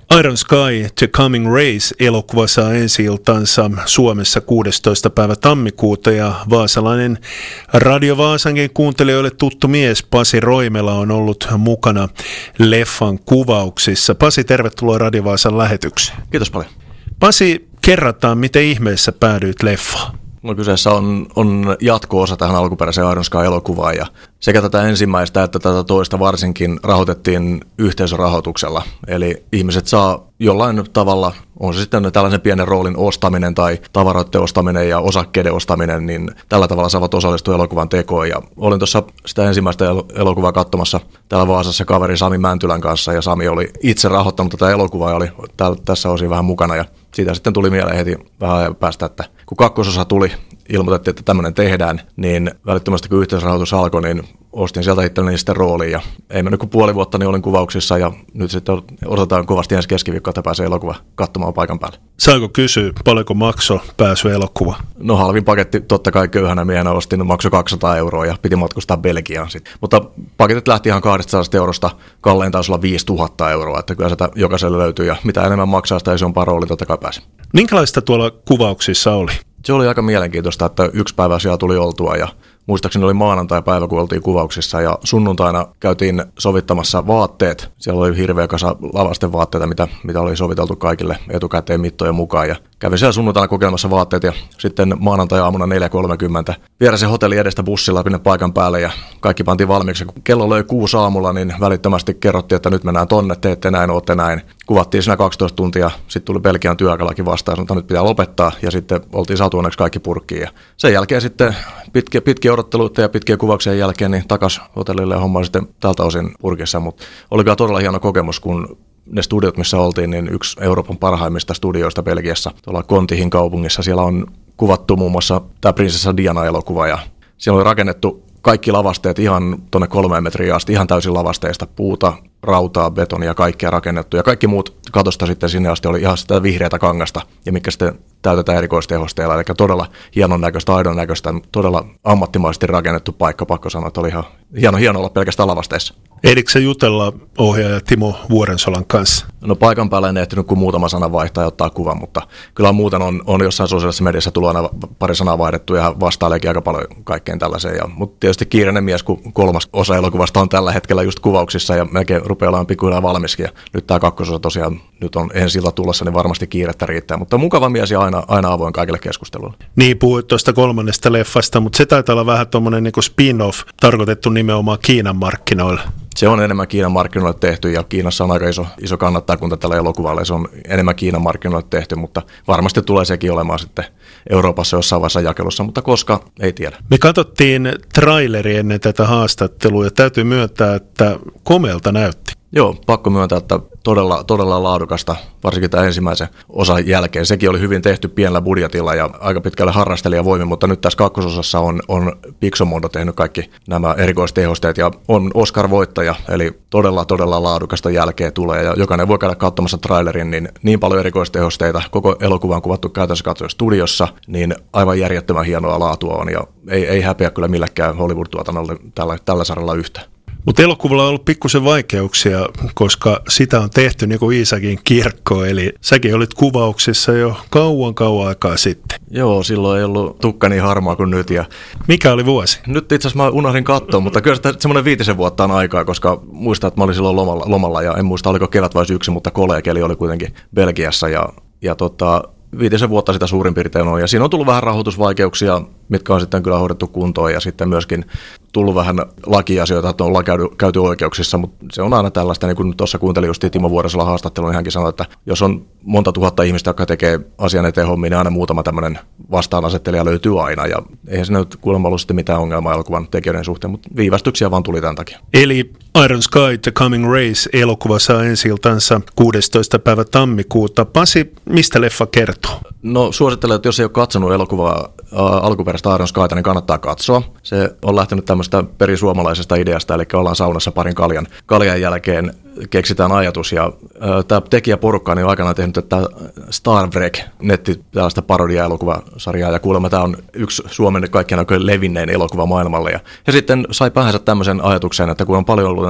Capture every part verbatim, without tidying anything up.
Iron Sky, The Coming Race -elokuva saa ensi-iltansa Suomessa kuudestoista päivä tammikuuta ja vaasalainen Radio Vaasankin kuuntelijoille tuttu mies Pasi Roimela on ollut mukana leffan kuvauksissa. Pasi, tervetuloa Radio Vaasan lähetykseen. Kiitos paljon. Pasi, kerrataan, miten ihmeessä päädyit leffaan? No, kyseessä on, on jatko-osa tähän alkuperäiseen Iron Sky-elokuvaan ja sekä tätä ensimmäistä että tätä toista varsinkin rahoitettiin yhteisörahoituksella. Eli ihmiset saa jollain tavalla, on se sitten tällaisen pienen roolin ostaminen tai tavaroiden ostaminen ja osakkeiden ostaminen, niin tällä tavalla saavat osallistua elokuvan tekoon. Ja olin tuossa sitä ensimmäistä elokuvaa katsomassa täällä Vaasassa kaveri Sami Mäntylän kanssa ja Sami oli itse rahoittanut tätä elokuvaa ja oli täällä, tässä osin vähän mukana ja siitä sitten tuli mieleen heti vähän ajan päästä, että kun kakkososa tuli, ilmoitettiin, että tämmöinen tehdään, niin välittömästi kun yhteisrahoitus alkoi, niin ostin sieltä itselleni sitten rooliin ja ei mennyt kuin puoli vuotta, niin olin kuvauksissa ja nyt sitten odotetaan kovasti ensi keskiviikkoa, että pääsee elokuva katsomaan paikan päälle. Saiko kysyä, paljonko maksoi pääsy elokuva? No halvin paketti, totta kai köyhänä miehenä ostin, maksoi kaksisataa euroa ja piti matkustaa Belgiaan sitten. Mutta paketit lähti ihan kaksisataa eurosta, kallein taisi olla viisituhatta euroa, että kyllä sitä jokaiselle löytyy ja mitä enemmän maksaa sitä isompaa roolin, totta kai pääsi. Minkälaista tuolla kuvauksissa oli? Se oli aika mielenkiintoista, että yksi päivä siellä tuli oltua ja muistaakseni oli maanantai-päivä, kun oltiin kuvauksissa ja sunnuntaina käytiin sovittamassa vaatteet. Siellä oli hirveä kasa lavasten vaatteita, mitä, mitä oli soviteltu kaikille etukäteen mittojen mukaan. Ja kävin siellä sunnuntaina kokeilemassa vaatteet ja sitten maanantai-aamuna neljä kolmekymmentä vieressä hotelli edestä bussilla sinne paikan päälle ja kaikki pantiin valmiiksi. Kun kello löi kuusi aamulla, niin välittömästi kerrottiin, että nyt mennään tonne, teette näin, ootte näin. Kuvattiin siinä kaksitoista tuntia, sitten tuli Belgian työaikalaki vastaan, sanotaan, että nyt pitää lopettaa ja sitten oltiin saatu onneksi kaikki purkkiin. Ja sen jälkeen sitten pitkiä, pitkiä odotteluita ja pitkiä kuvauksien jälkeen niin takas hotellille ja homma sitten tältä osin purkissa, mutta oli kyllä todella hieno kokemus, kun ne studiot, missä oltiin, niin yksi Euroopan parhaimmista studioista Belgiassa, tuolla Kontihin kaupungissa, siellä on kuvattu muun muassa tämä Prinsessa Diana-elokuva ja siellä oli rakennettu kaikki lavasteet ihan tuonne kolmeen metriin asti, ihan täysin lavasteista, puuta, rautaa, betonia, kaikkea rakennettu ja kaikki muut katosta sitten sinne asti oli ihan sitä vihreätä kangasta ja mikä sitten täytetään erikoistehosteilla, eli todella hienon näköistä, aidon näköistä, todella ammattimaisesti rakennettu paikka, pakko sanoa, että oli ihan hieno, hieno olla pelkästään lavasteissa. Ehdikö sä jutella ohjaaja Timo Vuorensolan kanssa? No paikan päällä en ehtinyt kuin muutama sana vaihtaa ja ottaa kuvan, mutta kyllä muuten on, on jossain sosiaalisessa mediassa tullut aina pari sanaa vaihdettu ja vastaileekin aika paljon kaikkeen tällaiseen. Ja, mutta tietysti kiireinen mies, kun kolmas osa elokuvasta on tällä hetkellä just kuvauksissa ja melkein rupeaa olemaan pikkuhiljaa valmiskin. Ja nyt tämä kakkososa tosiaan nyt on ensi ilta tulossa, niin varmasti kiirettä riittää. Mutta mukava mies ja aina, aina avoin kaikille keskusteluille. Niin, puhuit tuosta kolmannesta leffasta, mutta se taitaa olla vähän tuommoinen niin kuin spin-off tarkoitettu nimenomaan Kiinan markkinoille. Se on enemmän Kiinan markkinoille tehty ja Kiinassa on aika iso, iso kannattajakunta tällä elokuvalla ja se on enemmän Kiinan markkinoille tehty, mutta varmasti tulee sekin olemaan sitten Euroopassa jossain vaiheessa jakelussa, mutta koska ei tiedä. Me katsottiin traileri ennen tätä haastattelua ja täytyy myöntää, että komealta näytti. Joo, pakko myöntää, että todella, todella laadukasta, varsinkin tämän ensimmäisen osan jälkeen. Sekin oli hyvin tehty pienellä budjetilla ja aika pitkälle harrastelijavoimin, mutta nyt tässä kakkososassa on, on Pixomondo tehnyt kaikki nämä erikoistehosteet ja on Oscar-voittaja, eli todella, todella laadukasta jälkeen tulee. Ja jokainen voi käydä katsomassa trailerin, niin niin paljon erikoistehosteita, koko elokuva on kuvattu käytännössä katsoen studiossa, niin aivan järjettömän hienoa laatua on ja ei, ei häpeä kyllä millekään Hollywood-tuotannolle tällä, tällä saralla yhtään. Mutta elokuvalla on ollut pikkusen vaikeuksia, koska sitä on tehty niin kuin Iisakin kirkko, eli säkin olit kuvauksissa jo kauan kauan aikaa sitten. Joo, silloin ei ollut tukka niin harmaa kuin nyt. Ja mikä oli vuosi? Nyt itse asiassa mä unohdin katsoa, mutta kyllä sitä semmoinen viitisen vuotta on aikaa, koska muistan, että mä olin silloin lomalla, lomalla ja en muista oliko kevät vai syksy, mutta kolekeli oli kuitenkin Belgiassa ja, ja tota, viitisen vuotta sitä suurin piirtein on ja siinä on tullut vähän rahoitusvaikeuksia, mitkä on sitten kyllä hoidettu kuntoon ja sitten myöskin tullut vähän lakiasioita, että ollaan käyty, käyty oikeuksissa, mutta se on aina tällaista, niin kuin tuossa kuuntelin just Timo Vuorensolan haastattelun, niin hänkin sanoi, että jos on monta tuhatta ihmistä, jotka tekee asian eteen hommia, niin aina muutama tämmöinen vastaanasettelija löytyy aina ja eihän se nyt kuulemma ollut sitten mitään ongelmaa elokuvan tekijöiden suhteen, mutta viivästyksiä vaan tuli tämän takia. Eli Iron Sky, The Coming Race -elokuva saa ensi-iltansa kuudestoista päivä tammikuuta. Pasi, mistä leffa kertoo? No suosittelen, että jos ei ole katsonut elokuvaa ä, alkuperäistä Iron Skyta, niin kannattaa katsoa. Se on lähtenyt tämmöistä perisuomalaisesta ideasta, eli ollaan saunassa parin kaljan, kaljan jälkeen keksitään ajatus. Ja ä, tämä tekijäporukka niin on aikanaan tehnyt tätä Star Trek netti tällaista parodia-elokuvasarjaa, ja kuulemma tämä on yksi Suomen kaikkien aikojen levinnein elokuva maailmalle. Ja he sitten sai päänsä tämmöisen ajatuksen, että kun on paljon ollut näitä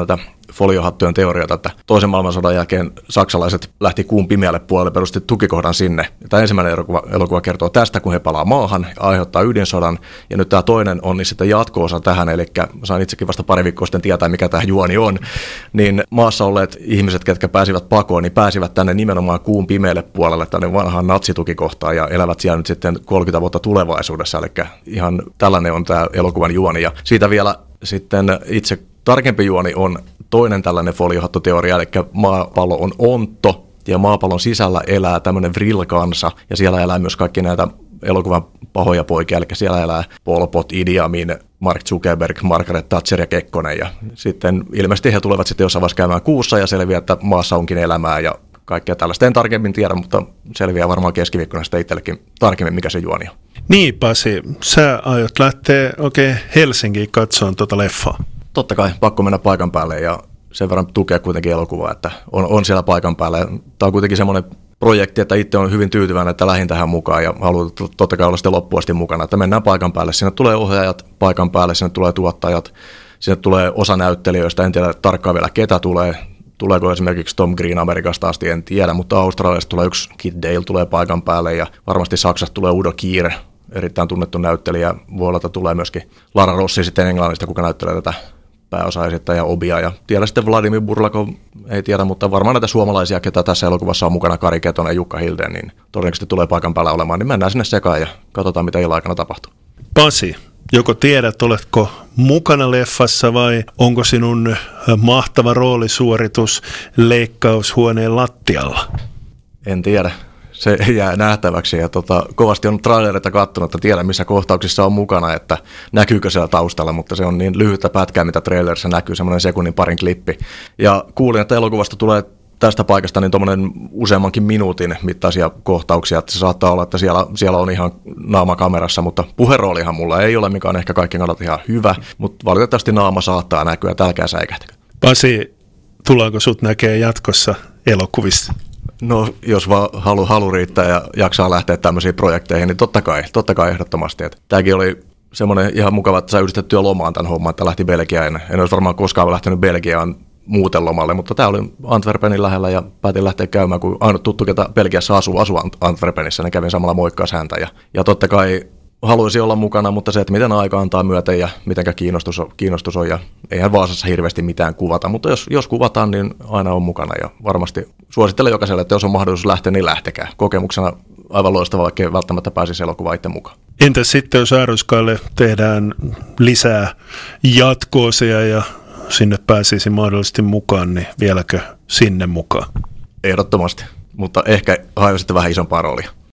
foliohattujen teorioita, että toisen maailmansodan jälkeen saksalaiset lähti kuun pimeälle puolelle, perusti tukikohdan sinne. Tämä ensimmäinen elokuva, elokuva kertoo tästä, kun he palaa maahan ja aiheuttaa ydinsodan. Ja nyt tämä toinen on niin sitten jatko-osa tähän, eli sain itsekin vasta pari viikkoa sitten tietää, mikä tämä juoni on. Niin maassa olleet ihmiset, ketkä pääsivät pakoon, niin pääsivät tänne nimenomaan kuun pimeälle puolelle, tänne vanhaan natsitukikohtaan ja elävät siellä nyt sitten kolmekymmentä vuotta tulevaisuudessa. Eli ihan tällainen on tämä elokuvan juoni. Ja siitä vielä sitten itse tarkempi juoni on toinen tällainen foliohattuteoria, eli maapallo on ontto ja maapallon sisällä elää tämmöinen vril-kansa ja siellä elää myös kaikki näitä elokuvan pahoja poikia, eli siellä elää Pol Pot, Idi Amin, Mark Zuckerberg, Margaret Thatcher ja Kekkonen ja sitten ilmeisesti he tulevat sitten jossain vaiheessa käymään kuussa ja selviää, että maassa onkin elämää ja kaikkea tällaista. En tarkemmin tiedä, mutta selviää varmaan keskiviikkona sitten itsellekin tarkemmin, mikä se juoni on. Niin Pasi, sä aiot lähteä oikein Helsinkiin katsomaan tuota leffaa. Totta kai, pakko mennä paikan päälle ja sen verran tukea kuitenkin elokuvaa, että on, on siellä paikan päällä. Tämä on kuitenkin semmoinen projekti, että itse on hyvin tyytyväinen, että lähdin tähän mukaan ja haluan totta kai olla sitten loppuun asti mukana, että mennään paikan päälle. Sinne tulee ohjaajat paikan päälle, sinne tulee tuottajat, sinne tulee osa näyttelijöistä, en tiedä tarkkaan vielä ketä tulee. Tuleeko esimerkiksi Tom Green Amerikasta asti, en tiedä, mutta Australiasta tulee yksi Kid Dale tulee paikan päälle ja varmasti Saksasta tulee Udo Kier, erittäin tunnettu näyttelijä. Voi olla, että tulee myöskin Lara Rossi sitten Englannista, kuka näyttelee tätä pääosaesittäjä Obia ja tiedä sitten Vladimir Burlakov, ei tiedä, mutta varmaan näitä suomalaisia, ketä tässä elokuvassa on mukana, Kari Ketonen ja Jukka Hilden, niin todennäköisesti tulee paikan päällä olemaan, niin mennään sinne sekaan ja katsotaan, mitä illan aikana tapahtuu. Pasi, joko tiedät, oletko mukana leffassa vai onko sinun mahtava roolisuoritus leikkaushuoneen lattialla? En tiedä. Se jää nähtäväksi ja tota, kovasti on trailereita katsonut, että tiedän missä kohtauksissa on mukana, että näkyykö siellä taustalla, mutta se on niin lyhyttä pätkää, mitä trailerissa näkyy, semmoinen sekunnin parin klippi. Ja kuulin, että elokuvasta tulee tästä paikasta niin tuommoinen useammankin minuutin mittaisia kohtauksia, että se saattaa olla, että siellä, siellä on ihan naama kamerassa, mutta puheroolihan mulla ei ole, mikä on ehkä kaikkien kannalta ihan hyvä, mutta valitettavasti naama saattaa näkyä, että älkää säikähtäkö. Pasi, tullaanko sut näkee jatkossa elokuvissa? No, jos vaan halu, halu riittää ja jaksaa lähteä tämmöisiin projekteihin, niin totta kai, totta kai ehdottomasti. Että tämäkin oli semmoinen ihan mukava, että sai yhdistettyä lomaan tämän homman, että lähti Belgiaan. En olisi varmaan koskaan lähtenyt Belgiaan muuten lomalle, mutta tämä oli Antwerpenin lähellä ja päätin lähteä käymään, kun ainut tuttu, ketä Belgiassa asuu, asuu Antwerpenissa, niin kävin samalla moikkaas häntä. Ja, ja totta kai haluaisin olla mukana, mutta se, että miten aika antaa myöten ja mitenkä kiinnostus on, kiinnostus on ja eihän Vaasassa hirveästi mitään kuvata, mutta jos, jos kuvataan, niin aina on mukana ja varmasti suosittelen jokaiselle, että jos on mahdollisuus lähteä, niin lähtekää. Kokemuksena aivan loistava, vaikka ei välttämättä pääsisi elokuvaan itse mukaan. Entäs sitten, jos Ääryskaalle tehdään lisää jatko-osia ja sinne pääsisi mahdollisesti mukaan, niin vieläkö sinne mukaan? Ehdottomasti, mutta ehkä haluan sitten vähän isompaa roolia.